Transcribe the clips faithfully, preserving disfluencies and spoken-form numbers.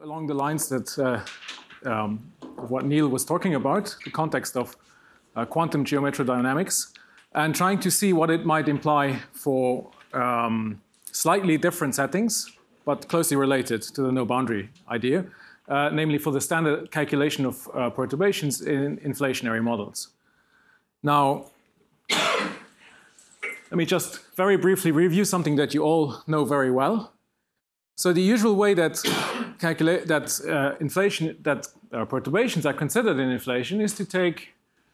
along the lines that uh, um, of what Neil was talking about, the context of uh, quantum geometrodynamics, and trying to see what it might imply for um, slightly different settings, but closely related to the no boundary idea, uh, namely for the standard calculation of uh, perturbations in inflationary models. Now, let me just very briefly review something that you all know very well. So the usual way that calculate that uh, inflation that uh, perturbations are considered in inflation is to take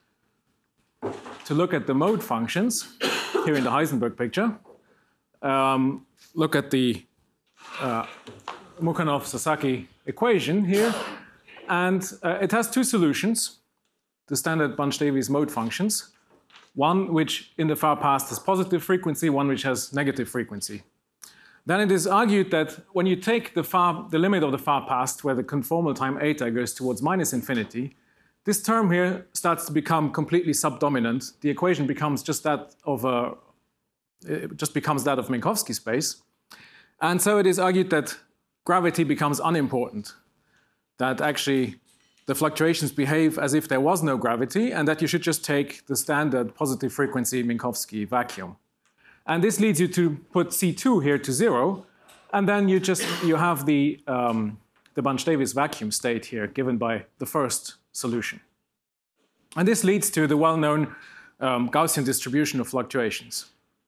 to look at the mode functions here in the Heisenberg picture. Um, look at the uh, Mukhanov-Sasaki equation here, and uh, it has two solutions: the standard Bunch-Davies mode functions. One which in the far past has positive frequency, one which has negative frequency. Then it is argued that when you take the, far, the limit of the far past, where the conformal time eta goes towards minus infinity, this term here starts to become completely subdominant. The equation becomes just that of a, it just becomes that of Minkowski space. And so it is argued that gravity becomes unimportant, that actually the fluctuations behave as if there was no gravity, and that you should just take the standard positive frequency Minkowski vacuum. And this leads you to put C two here to zero, and then you just you have the, um, the Bunch-Davies vacuum state here given by the first solution. And this leads to the well-known um, Gaussian distribution of fluctuations.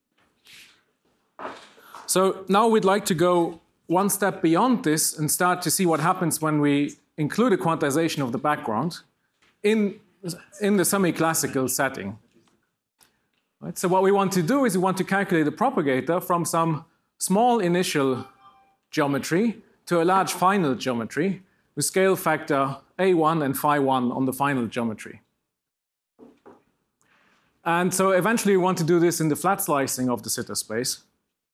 So now we'd like to go one step beyond this and start to see what happens when we include a quantization of the background in, in the semi-classical setting. Right? So what we want to do is we want to calculate the propagator from some small initial geometry to a large final geometry with scale factor A one and phi one on the final geometry. And so eventually we want to do this in the flat slicing of the Sitter space.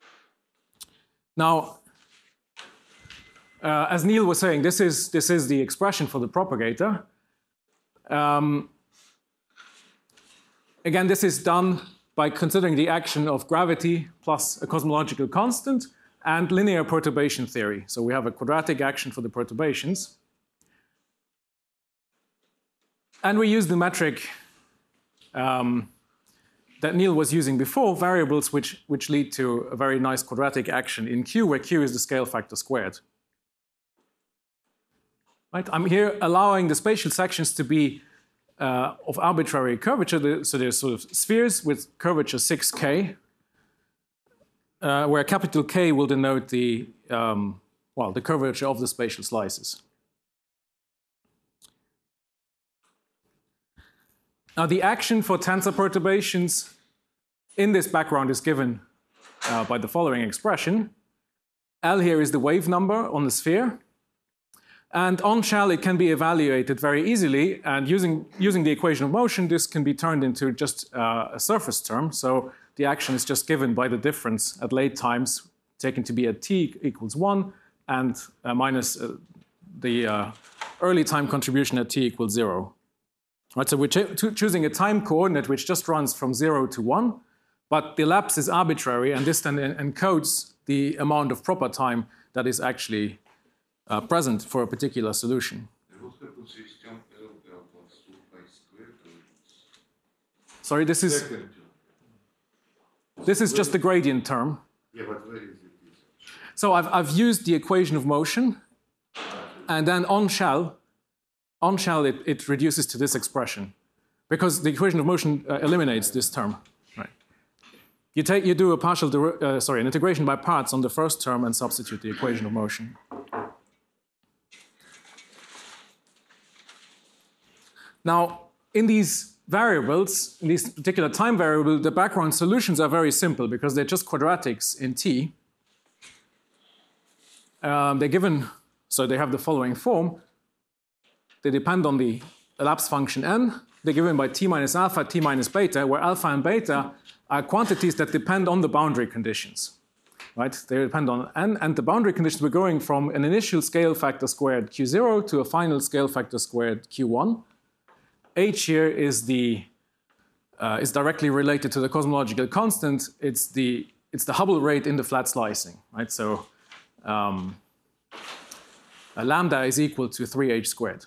Now, Uh, as Neil was saying, this is, this is the expression for the propagator. Um, again, this is done by considering the action of gravity plus a cosmological constant and linear perturbation theory. So we have a quadratic action for the perturbations. And we use the metric um, that Neil was using before, variables which, which lead to a very nice quadratic action in Q, where Q is the scale factor squared. Right? I'm here allowing the spatial sections to be uh, of arbitrary curvature, so there's sort of spheres with curvature six K, uh, where capital K will denote the, um, well, the curvature of the spatial slices. Now the action for tensor perturbations in this background is given uh, by the following expression. L here is the wave number on the sphere. And on shell, it can be evaluated very easily. And using, using the equation of motion, this can be turned into just uh, a surface term. So the action is just given by the difference at late times, taken to be at t equals one, and uh, minus uh, the uh, early time contribution at t equals zero. Right, so we're ch choosing a time coordinate which just runs from zero to one, but the lapse is arbitrary, and this then encodes the amount of proper time that is actually Uh, present for a particular solution. Sorry, this is this is just the gradient term. Yeah, but where is it? So I've I've used the equation of motion, and then on shell, on shell it, it reduces to this expression, because the equation of motion uh, eliminates this term. Right. You take you do a partial uh, sorry an integration by parts on the first term and substitute the equation of motion. Now, in these variables, in this particular time variable, the background solutions are very simple because they're just quadratics in t. Um, they're given, so they have the following form. They depend on the elapsed function n. They're given by t minus alpha, t minus beta, where alpha and beta are quantities that depend on the boundary conditions. Right? They depend on n, and the boundary conditions, we're going from an initial scale factor squared q zero to a final scale factor squared q one. H here is the uh, is directly related to the cosmological constant. It's the it's the Hubble rate in the flat slicing, right? So um, uh, lambda is equal to three h squared.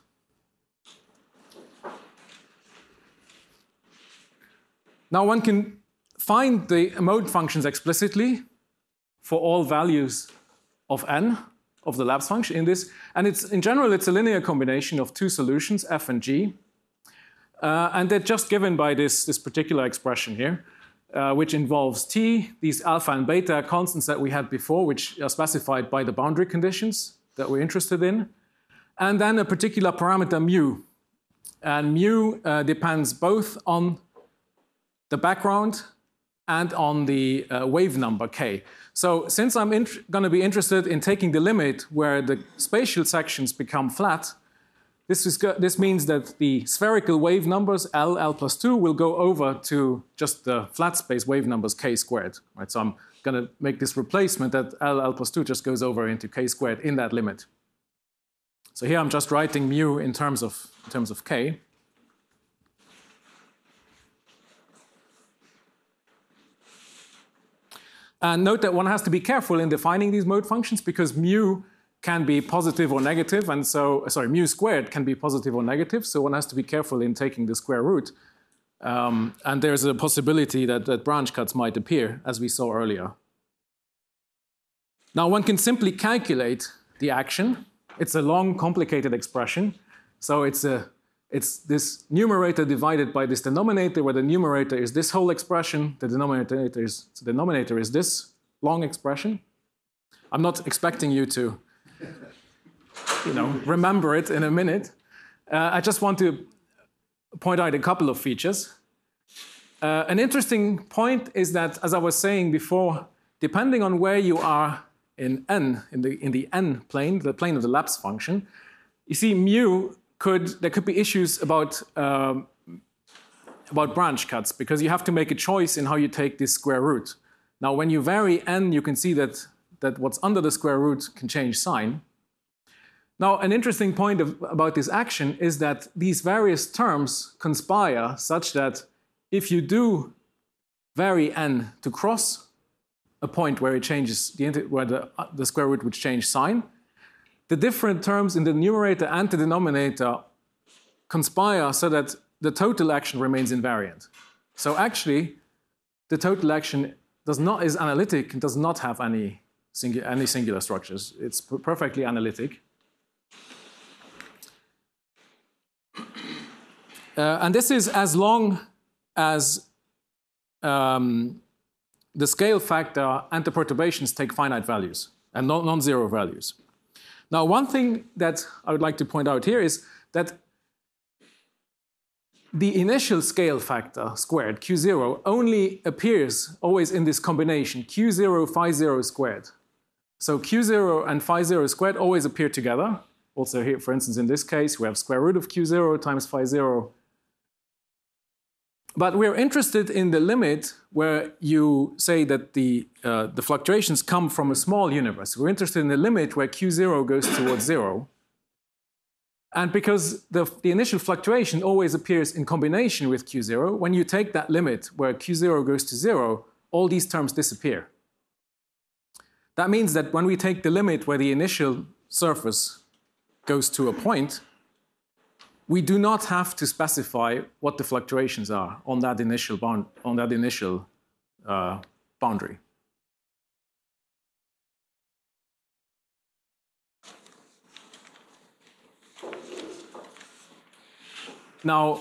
Now one can find the mode functions explicitly for all values of n of the Laps function in this, and it's in general it's a linear combination of two solutions, f and g, uh, and they're just given by this, this particular expression here, uh, which involves t, these alpha and beta constants that we had before, which are specified by the boundary conditions that we're interested in, and then a particular parameter mu, and mu uh, depends both on the background and on the uh, wave number k. So since I'm going to be interested in taking the limit where the spatial sections become flat, this, is this means that the spherical wave numbers L, L plus two will go over to just the flat space wave numbers k squared. Right? So I'm going to make this replacement that L, L plus two just goes over into k squared in that limit. So here I'm just writing mu in terms of, in terms of k. And note that one has to be careful in defining these mode functions because mu can be positive or negative, and so, sorry, mu squared can be positive or negative, so one has to be careful in taking the square root. Um, and there's a possibility that, that branch cuts might appear, as we saw earlier. Now one can simply calculate the action. It's a long, complicated expression, so it's a It's this numerator divided by this denominator, where the numerator is this whole expression, the denominator is, the denominator is this long expression. I'm not expecting you to, you know, remember it in a minute. Uh, I just want to point out a couple of features. Uh, an interesting point is that, as I was saying before, depending on where you are in n, in the, in the n plane, the plane of the Laps function, you see mu Could, there could be issues about, um, about branch cuts because you have to make a choice in how you take this square root. Now, when you vary n, you can see that, that what's under the square root can change sign. Now, an interesting point of, about this action is that these various terms conspire such that if you do vary n to cross a point where it changes the, where the, the square root would change sign, the different terms in the numerator and the denominator conspire so that the total action remains invariant. So actually, the total action does not, is analytic and does not have any, singu any singular structures. It's perfectly analytic. Uh, and this is as long as um, the scale factor and the perturbations take finite values and non-zero values. Now, one thing that I would like to point out here is that the initial scale factor squared, Q zero, only appears always in this combination, Q zero, phi zero squared. So Q zero and phi zero squared always appear together. Also here, for instance, in this case, we have square root of Q zero times phi zero. But we're interested in the limit where you say that the, uh, the fluctuations come from a small universe. We're interested in the limit where Q zero goes towards zero. And because the, the initial fluctuation always appears in combination with Q zero, when you take that limit where Q zero goes to zero, all these terms disappear. That means that when we take the limit where the initial surface goes to a point, we do not have to specify what the fluctuations are on that initial, bound, on that initial uh, boundary. Now,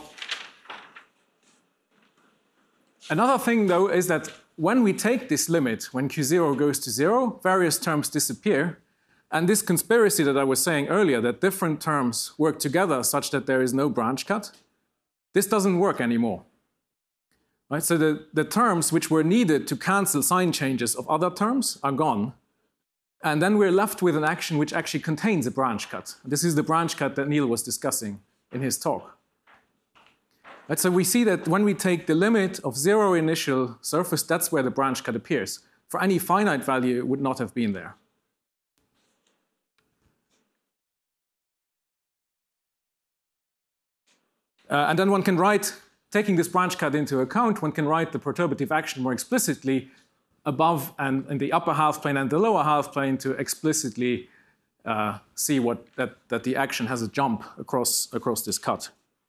another thing, though, is that when we take this limit, when Q zero goes to zero, various terms disappear. And this conspiracy that I was saying earlier, that different terms work together such that there is no branch cut, this doesn't work anymore. Right? So the, the terms which were needed to cancel sign changes of other terms are gone. And then we're left with an action which actually contains a branch cut. This is the branch cut that Neil was discussing in his talk. Right? So we see that when we take the limit of zero initial surface, that's where the branch cut appears. For any finite value, it would not have been there. Uh, and then one can write, taking this branch cut into account, one can write the perturbative action more explicitly above and in the upper half plane and the lower half plane to explicitly uh, see what that, that the action has a jump across, across this cut.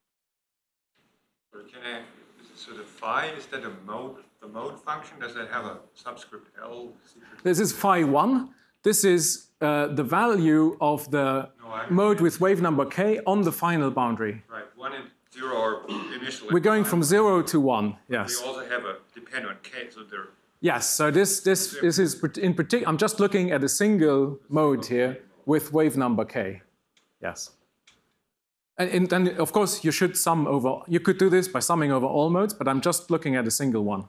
Can I, so the phi, is that a mode, the mode function? Does that have a subscript L? This is phi one. This is uh, the value of the no, mode with wave number k on the final boundary. Right, one and zero are initial. We're going from zero to one, yes. They also have a depend on k, so they're... Yes, so this, this, this is in particular, I'm just looking at a single mode here with wave number k, yes. And, and then, of course, you should sum over, you could do this by summing over all modes, but I'm just looking at a single one.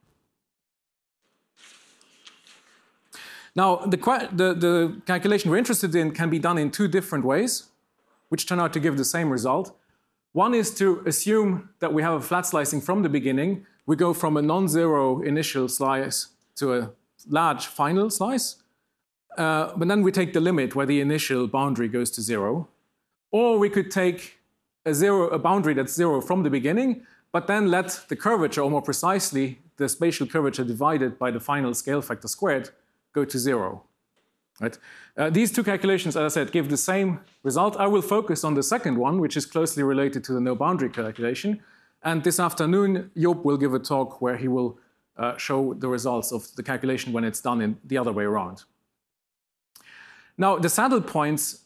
Now, the, the, the calculation we're interested in can be done in two different ways, which turn out to give the same result. One is to assume that we have a flat slicing from the beginning. We go from a non-zero initial slice to a large final slice. Uh, but then we take the limit where the initial boundary goes to zero. Or we could take a, zero, a boundary that's zero from the beginning, but then let the curvature, or more precisely, the spatial curvature divided by the final scale factor squared, go to zero. Right? Uh, these two calculations, as I said, give the same result. I will focus on the second one, which is closely related to the no boundary calculation. And this afternoon, Joop will give a talk where he will uh, show the results of the calculation when it's done in the other way around. Now, the saddle points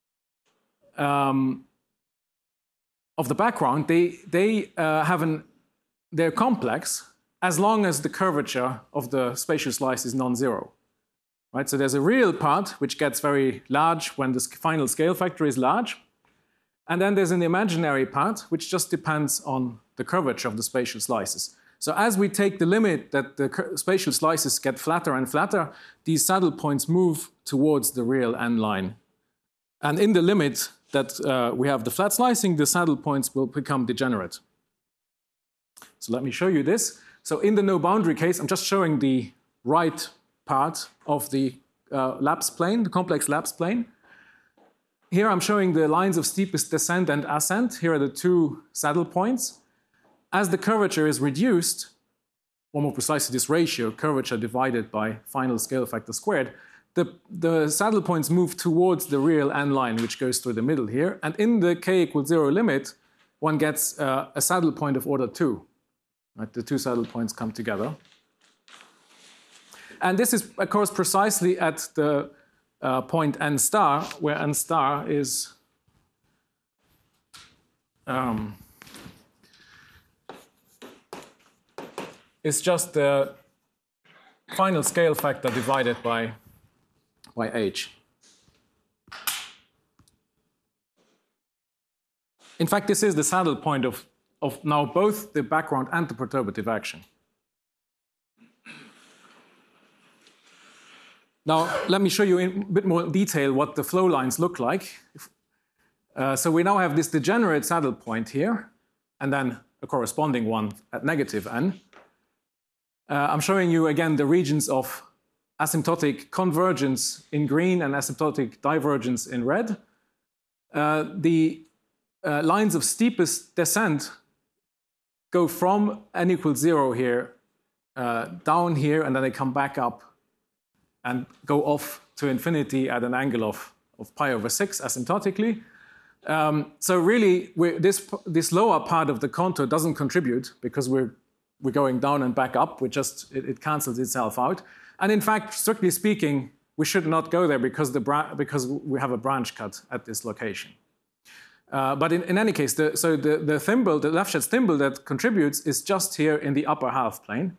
um, of the background, they, they uh, have an, they're complex as long as the curvature of the spatial slice is non-zero. Right? So there's a real part which gets very large when the final scale factor is large. And then there's an imaginary part which just depends on the curvature of the spatial slices. So as we take the limit that the spatial slices get flatter and flatter, these saddle points move towards the real end line. And in the limit that uh, we have the flat slicing, the saddle points will become degenerate. So let me show you this. So in the no boundary case, I'm just showing the right part of the uh, lapse plane, the complex lapse plane. Here I'm showing the lines of steepest descent and ascent. Here are the two saddle points. As the curvature is reduced, or more precisely this ratio, curvature divided by final scale factor squared, the, the saddle points move towards the real end line, which goes through the middle here. And in the k equals zero limit, one gets uh, a saddle point of order two. Right? The two saddle points come together. And this is, of course, precisely at the uh, point n star, where n star is um, is just the final scale factor divided by, by h. In fact, this is the saddle point of, of now both the background and the perturbative action. Now, let me show you in a bit more detail what the flow lines look like. Uh, so we now have this degenerate saddle point here, and then a corresponding one at negative n. Uh, I'm showing you again the regions of asymptotic convergence in green and asymptotic divergence in red. Uh, the uh, lines of steepest descent go from n equals zero here uh, down here, and then they come back up and go off to infinity at an angle of, of pi over six asymptotically. Um, so really, we're, this, this lower part of the contour doesn't contribute because we're, we're going down and back up. We just, it, it cancels itself out. And in fact, strictly speaking, we should not go there because, the bra because we have a branch cut at this location. Uh, but in, in any case, the, so the, the thimble, the Lefschetz thimble that contributes is just here in the upper half plane.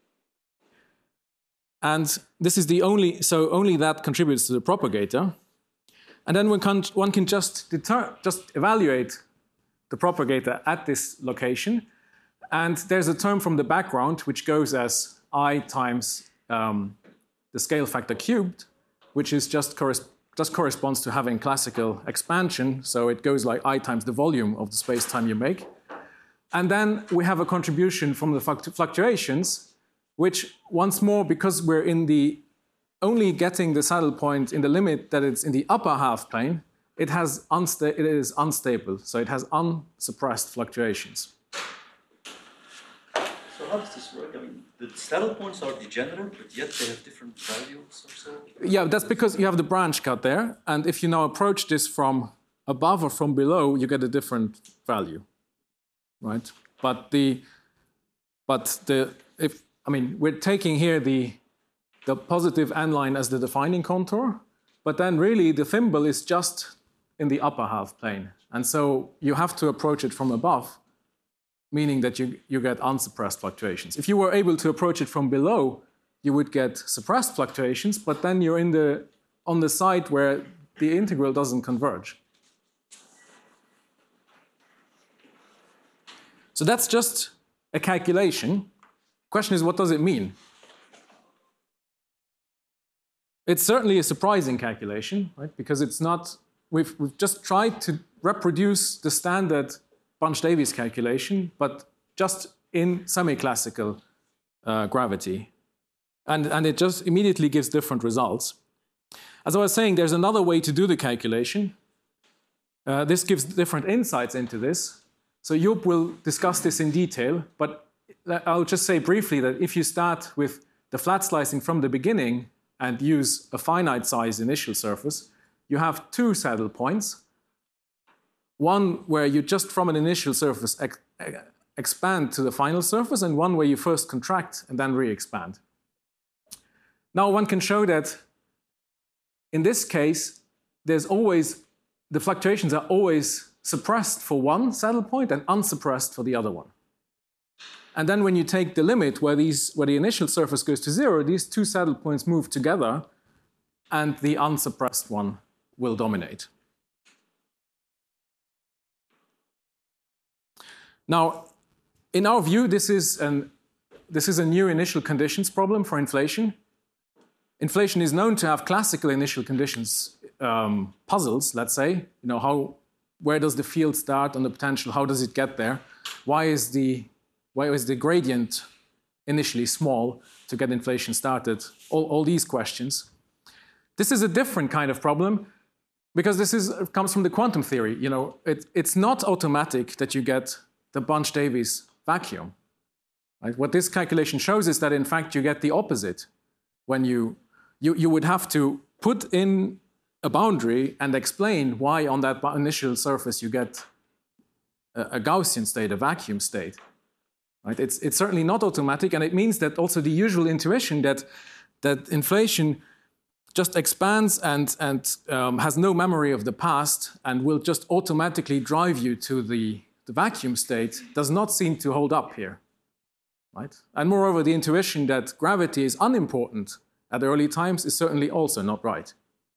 And this is the only, so only that contributes to the propagator. And then one can, one can just, deter, just evaluate the propagator at this location. And there's a term from the background which goes as I times um, the scale factor cubed, which is just, corres just corresponds to having classical expansion. So it goes like I times the volume of the space-time you make. And then we have a contribution from the fluctuations, which once more, because we're in the only getting the saddle point in the limit that it's in the upper half plane, it has unsta it is unstable, so it has unsuppressed fluctuations. So how does this work? I mean, the saddle points are degenerate, but yet they have different values or so? Yeah, that's because you have the branch cut there, and if you now approach this from above or from below, you get a different value, right? But the, but the, if, I mean, we're taking here the, the positive n line as the defining contour, but then really the thimble is just in the upper half plane. And so you have to approach it from above, meaning that you, you get unsuppressed fluctuations. If you were able to approach it from below, you would get suppressed fluctuations, but then you're in the, on the side where the integral doesn't converge. So that's just a calculation. Question is, what does it mean? It's certainly a surprising calculation, right? Because it's not, we've, we've just tried to reproduce the standard Bunch-Davies calculation, but just in semi-classical uh, gravity. And, and it just immediately gives different results. As I was saying, there's another way to do the calculation. Uh, this gives different insights into this. So Joop will discuss this in detail, but I'll just say briefly that if you start with the flat slicing from the beginning and use a finite size initial surface, you have two saddle points. One where you just from an initial surface ex expand to the final surface, and one where you first contract and then re-expand. Now one can show that in this case, there's always, the fluctuations are always suppressed for one saddle point and unsuppressed for the other one. And then when you take the limit where, these, where the initial surface goes to zero, these two saddle points move together and the unsuppressed one will dominate. Now, in our view, this is, an, this is a new initial conditions problem for inflation. Inflation is known to have classical initial conditions um, puzzles, let's say. You know, how, where does the field start on the potential? How does it get there? Why is the, why is the gradient initially small to get inflation started? All, all these questions. This is a different kind of problem because this is, comes from the quantum theory. You know, it, it's not automatic that you get the Bunch-Davies vacuum. Right? What this calculation shows is that, in fact, you get the opposite. When you, you, you would have to put in a boundary and explain why on that initial surface you get a, a Gaussian state, a vacuum state. Right? It's, it's certainly not automatic, and it means that also the usual intuition that, that inflation just expands and, and um, has no memory of the past and will just automatically drive you to the The vacuum state does not seem to hold up here, right? And moreover, the intuition that gravity is unimportant at early times is certainly also not right.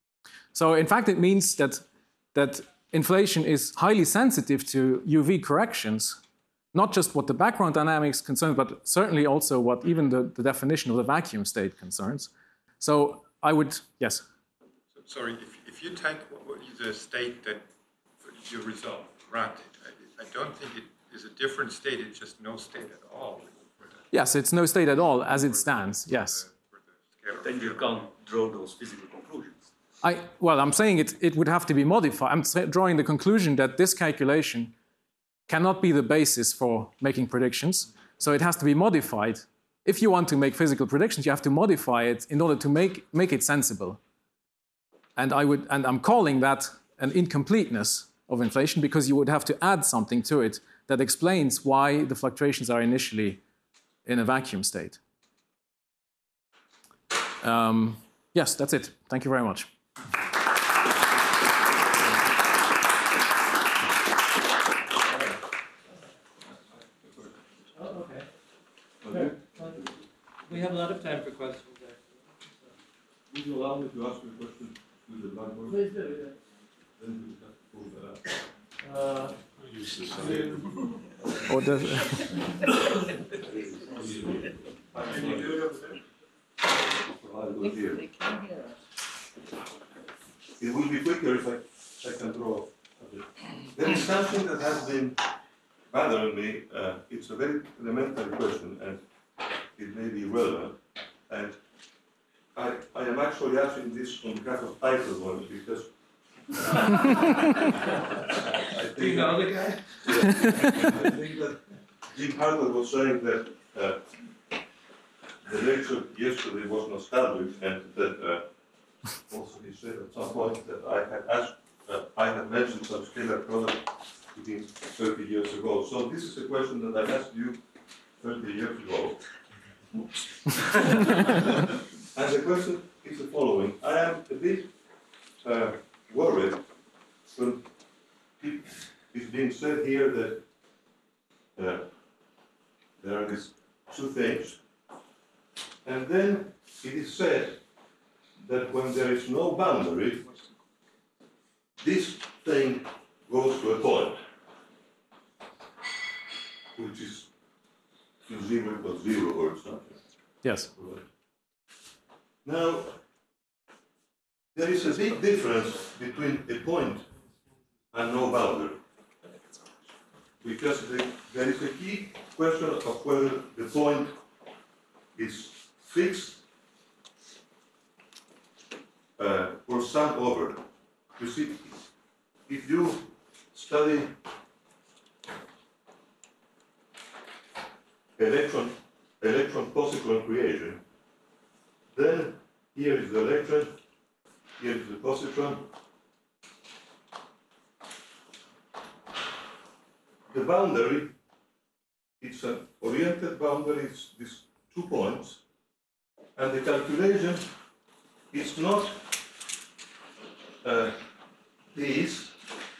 So in fact, it means that, that inflation is highly sensitive to U V corrections, not just what the background dynamics concerns, but certainly also what even the, the definition of the vacuum state concerns. So I would, yes? So, sorry, if, if you take the state that you resolve, granted, I don't think it is a different state, it's just no state at all. Yes, it's no state at all as it stands, yes. Then you can't draw those physical conclusions. I, well, I'm saying it, it would have to be modified. I'm drawing the conclusion that this calculation cannot be the basis for making predictions, so it has to be modified. If you want to make physical predictions, you have to modify it in order to make, make it sensible. And, I would, and I'm calling that an incompleteness of inflation, because you would have to add something to it that explains why the fluctuations are initially in a vacuum state. Um, yes, that's it. Thank you very much. Oh, okay. Okay. We have a lot of time for questions. Would you allow me to ask you a question with the blackboard? Please do, yeah. Then we have to prove that out. Uh, Or the, Can you do it over there? I'll do it here. It will be quicker if I, I can draw a bit. There is something that has been bothering me. Uh, it's a very elementary question, and it may be relevant. And I, I am actually asking this on behalf of Eichelborn because I do you know the guy? I think that Jim Hartle was saying that uh, the lecture yesterday was nostalgic, and that uh, also he said at some point that I had asked, uh, I had mentioned some scalar product within thirty years ago. So this is a question that I asked you thirty years ago. And the question is the following. I am a bit uh, worried when it's being said here that uh, there are these two things, and then it is said that when there is no boundary, this thing goes to a point, which is zero equals zero or something. Yes. Now, there is a big difference between a point and no boundary. Because the, there is a key question of whether the point is fixed uh, or sum over. You see, if you study electron, electron positron creation, then here is the electron, here is the positron. The boundary, it's an oriented boundary, it's these two points, and the calculation is not uh, this,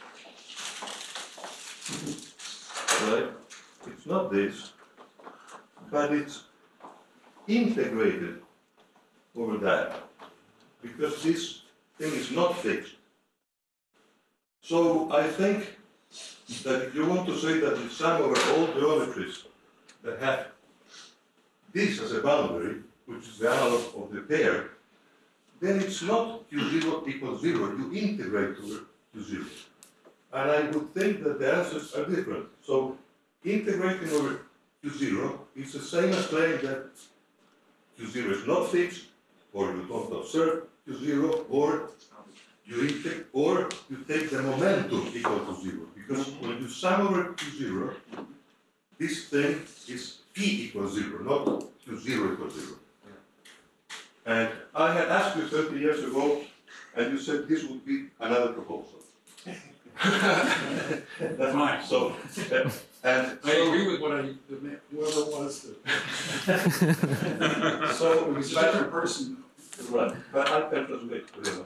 right? It's not this, but it's integrated over that, because this thing is not fixed. So I think that if you want to say that the sum over all geometries that have this as a boundary, which is the analog of the pair, then it's not Q zero equals zero, you integrate over to zero. And I would think that the answers are different. So integrating over to zero is the same as saying that Q zero is not fixed, or you don't observe Q zero, or you take, or you take the momentum equal to zero. Because when you sum over Q zero, this thing is P equals zero, not Q zero equals zero. And I had asked you thirty years ago, and you said this would be another proposal. That's Fine. So, uh, and I so, agree with what I, the ma- whoever it was that. so It was a different person. right, but I can translate. So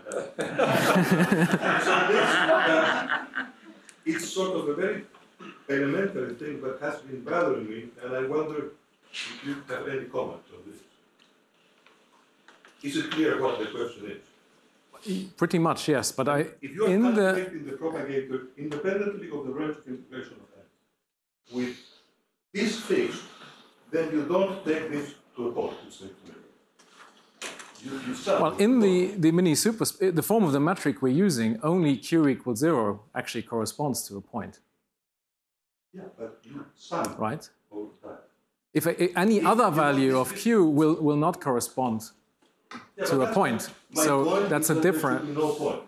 this, uh, it's sort of a very elementary thing that has been bothering me, and I wonder if you have any comment on this. Is it clear what the question is? Pretty much, yes. But I, If you are in the calculating the propagator independently of the range of integration of n, with this fixed, then you don't take this to a point. It's like, you, you sum well, it in to a the point. the mini super the form of the metric we're using, only q equals zero actually corresponds to a point, Yeah, but you sum right? over that. If a, any If other you want value this- of q will will not correspond Yeah, to but a that's point, my so point that's is a that there different. should be no point.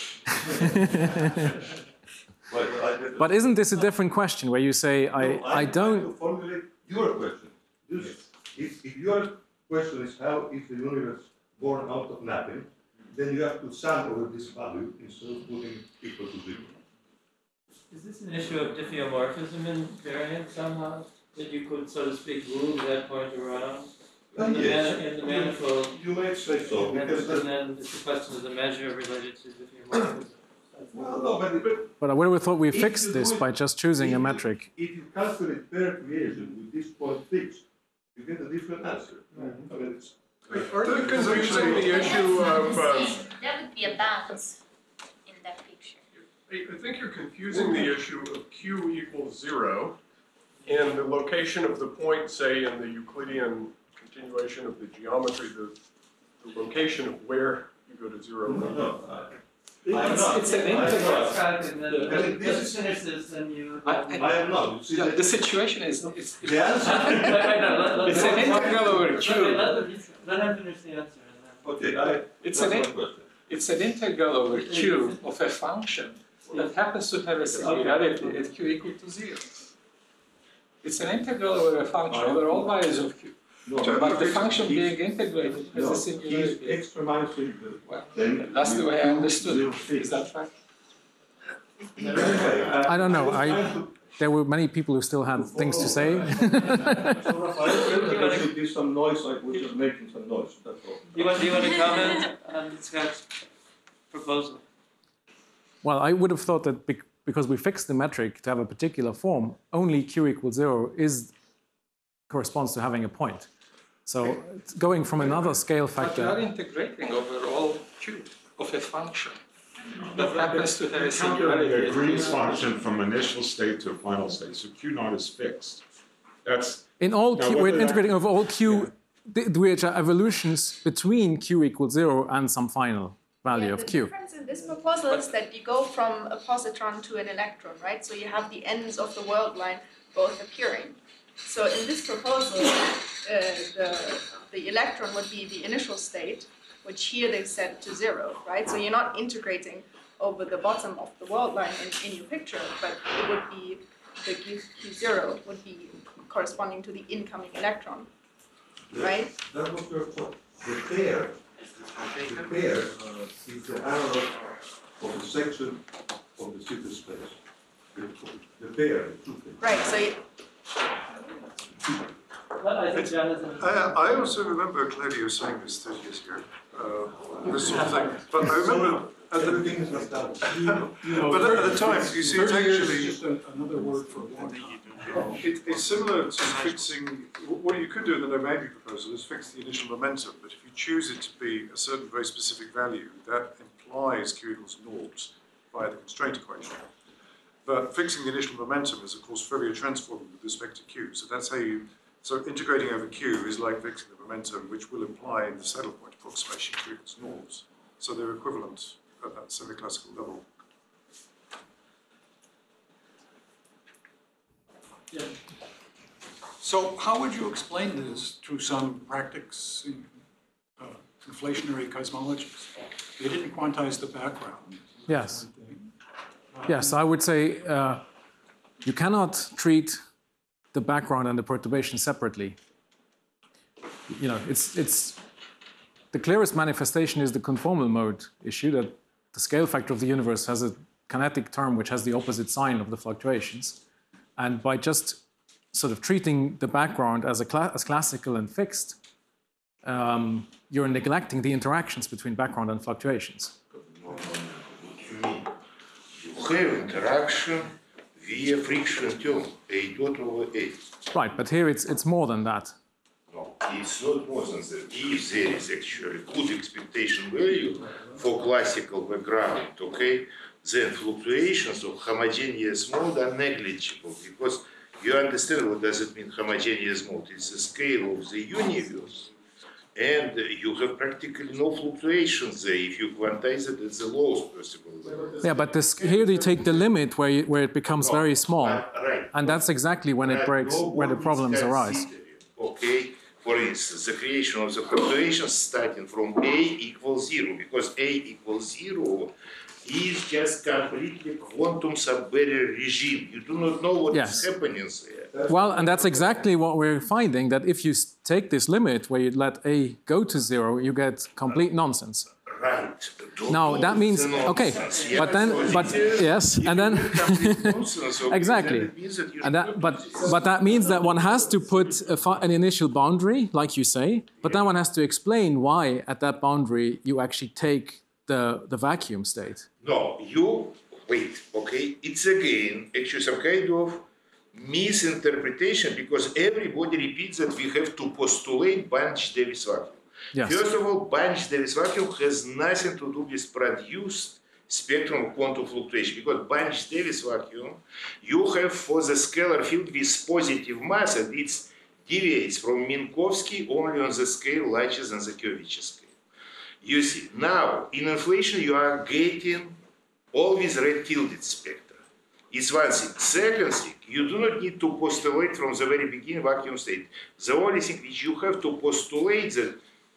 Right, well, I get it. But isn't this a different question where you say I No, I I'm trying don't? to formulate your question. This, if, if your question is how is the universe born out of nothing, then you have to sum over this value instead of putting equal to zero. Is this an issue of diffeomorphism invariance somehow? That you could, so to speak, move that point around? Uh, In the, yes. mani- in the manifold, You may say so, and, because and that, then it's a question of the measure related to diffeomorphism. well, no, but, but But I would have thought we If fixed you do this it- by just choosing if a you- metric. if you calculate pair creation with this point fixed, you get a different answer. I mean, it's, Aren't you confusing the issue of, uh, That would be a bounce in that picture. I I think you're confusing the issue of q equals zero and the location of the point, say, in the Euclidean continuation of the geometry, the, the location of where you go to zero. no, no, I, I am It's, not. it's an I am integral not. fact, and then I mean, this let's is- finish this, and you. I- I am not. You see, Yeah, that- the situation is, is the answer. it's an integral over Q. Let him let him finish the answer, and then. Okay, I, It's that's an my in- question. It's an integral over Q of a function that happens to have a singularity at Q equal to zero. It's an integral over a function over all values of Q. No, But the he's- function he's- being integrated has No, a he's singularity. extremizing the. Well, then that's the way I you- understood you it. fix. Is that right? Anyway, I don't know. was I- trying to- There were many people who still had things to say. So Raphael said that there should be some noise, like we're just making some noise, that's all. Do you want, do you want to comment on Scott's proposal? Well, I would have thought that bec- because we fixed the metric to have a particular form, only q equals zero is corresponds to having a point. So going from another scale But you are factor. integrating over all Q of a function that happens to have a The singularity. Green's function from initial state to final state, so Q naught is fixed. That's In all Now, q, what we're did I- integrating over all q, th- which are evolutions between q equals zero and some final value Yeah, of the q. difference in this proposal is that you go from a positron to an electron, right? So you have the ends of the world line both appearing. So in this proposal, uh, the, the electron would be the initial state, which here they set to zero, right? So you're not integrating over the bottom of the world line in, in your picture, but it would be the q, q zero would be corresponding to the incoming electron, right? That was your thought. The pair, the pair uh, is the analog of the section of the super space. The, the pair, the two pairs. Right, so you, Well, I think Jonathan. I, I also remember Claudio saying this thirty years ago, uh, this sort of thing. But I remember at the, Everything is established. but at the time, you see, it's Thirty years is actually, just a- another word for a long time. it, it's similar to fixing, what you could do in the Nomadi proposal is fix the initial momentum, but if you choose it to be a certain very specific value, that implies Q equals naught by the constraint equation. But fixing the initial momentum is, of course, Fourier transforming with respect to Q. So that's how you, so integrating over Q is like fixing the momentum, which will imply in the saddle point approximation Q equals naught. So they're equivalent at that semi-classical level. Yeah. So how would you explain this to some practicing uh, inflationary cosmologists? They didn't quantize the background. Yes. Yes, I would say uh, you cannot treat the background and the perturbation separately. You know, it's it's the clearest manifestation is the conformal mode issue, that the scale factor of the universe has a kinetic term which has the opposite sign of the fluctuations, and by just sort of treating the background as a cla- as classical and fixed, um, you're neglecting the interactions between background and fluctuations. You have interaction via friction term, A dot over A. Right, but here it's it's more than that. No, it's not more than that. If there is actually good expectation value for classical background, okay, then fluctuations of homogeneous mode are negligible, because you understand what does it mean homogeneous mode? It's the scale of the universe, and you have practically no fluctuations there if you quantize it at the lowest possible level. Yeah, but this, here you take the limit where you, where it becomes No, very small, right. and that's exactly when it Right, breaks, no where the one problems is arise. considering, okay, for instance, the creation of the fluctuations starting from A equals zero, because A equals zero is just completely quantum subbarrier regime. You do not know what Yes. is happening there. Well, and that's exactly what we're finding, that if you s- take this limit where you let A go to zero, you get complete nonsense. Right. Do- Now, do that means, the okay, nonsense. Yeah, but then, but positive. yes, If and you then, do complete nonsense, okay, exactly. then it means that you and should that, not but, do this. but that means that one has to put a fi- an initial boundary, like you say, but then one has to explain why at that boundary you actually take the, the vacuum state. No, you wait, okay? It's again actually some kind of misinterpretation, because everybody repeats that we have to postulate Bunch-Davis vacuum. Yes. First of all, Bunch-Davis vacuum has nothing to do with produced spectrum of quantum fluctuation, because Bunch-Davis vacuum, you have for the scalar field with positive mass, and it deviates from Minkowski only on the scale larger than the Kirchhoff scale. You see, now, in inflation, you are getting always red tilted spectra. It's one thing. Second thing, you do not need to postulate from the very beginning vacuum state. The only thing which you have to postulate that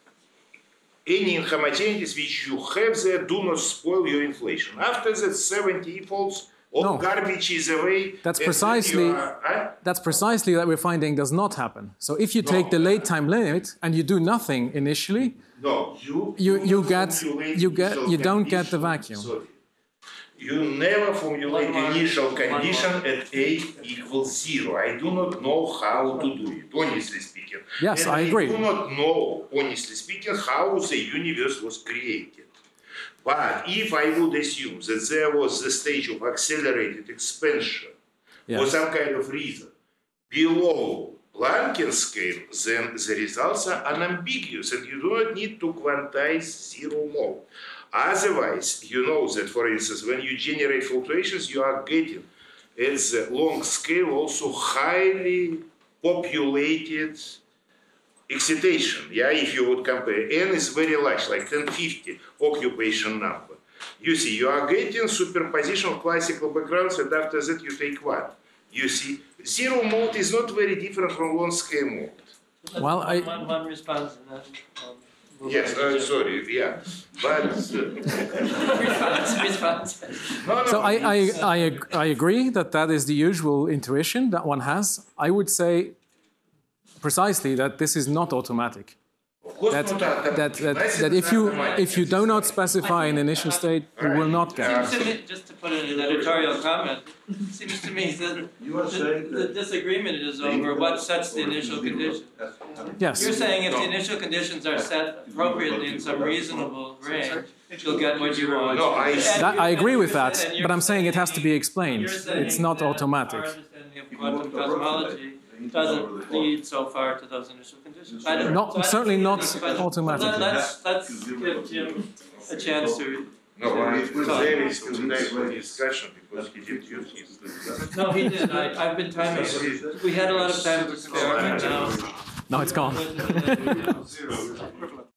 any inhomogeneities which you have there do not spoil your inflation. After that, seventy folds all No. garbage is away. That's and precisely you are- huh? that's precisely that we're finding does not happen. So if you take the late time limit and you do nothing initially, No, you you do you not get formulate you get initial you don't get the condition. vacuum. Sorry. You never formulate One more. initial One condition more. at A equals zero. I do not know how to do it, honestly speaking. Yes, And I agree. I do not know, honestly speaking, how the universe was created. But if I would assume that there was the stage of accelerated expansion for Yes. some kind of reason below Planckian scale, then the results are unambiguous and you do not need to quantize zero mode. Otherwise, you know that, for instance, when you generate fluctuations, you are getting at the long scale also highly populated excitation. Yeah, if you would compare, n is very large, like ten fifty occupation number. You see, you are getting superposition of classical backgrounds, and after that you take one. You see, zero mode is not very different from long scale mode. Well, I One, one response and then, um, move Yes, on uh, to- sorry, yeah, but uh, Response, response. no, no. so I, I I ag- I agree that that is the usual intuition that one has. I would say precisely that this is not automatic. Of course That not automatic. that that, Nice that and if you automatic. if you do not specify an initial state, you will not get it. Seems to me, just to put in an editorial comment, seems to me that You are the, saying the that disagreement is over what sets the initial condition. Yes. You're saying if the initial conditions are set appropriately in some reasonable range, you'll get what you want. No, I- And That, I you're- agree with and that, you're but I'm saying it has to be saying- explained. you're saying It's not that automatic. Our understanding of quantum cosmology doesn't lead so far to those initial conditions. I don't- Not- so I don't certainly see not any question. automatically. Let- Let's, let's give Jim a chance to. No, I to put talk. Davis today for discussion because he did use his. No, he did. I, I've been timing it. We had a lot of time to spare, but now. No, it's gone. Zero is equivalent.